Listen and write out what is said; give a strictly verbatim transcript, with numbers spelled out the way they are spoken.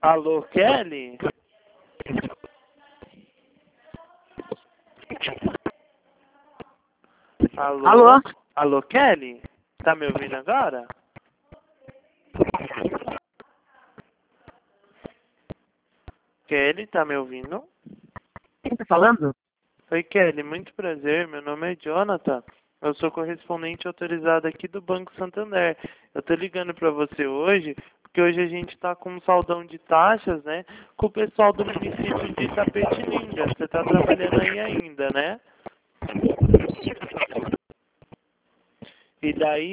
Alô, Kelly? Alô? Alô? Alô, Kelly? Tá me ouvindo agora? Kelly, tá me ouvindo? Quem tá falando? Oi, Kelly, muito prazer. Meu nome é Jonathan. Eu sou correspondente autorizado aqui do Banco Santander. Eu tô ligando pra você hoje, porque hoje a gente tá com um saldão de taxas, né? Com o pessoal do município de Itapetininga. Você tá trabalhando aí ainda, né? E daí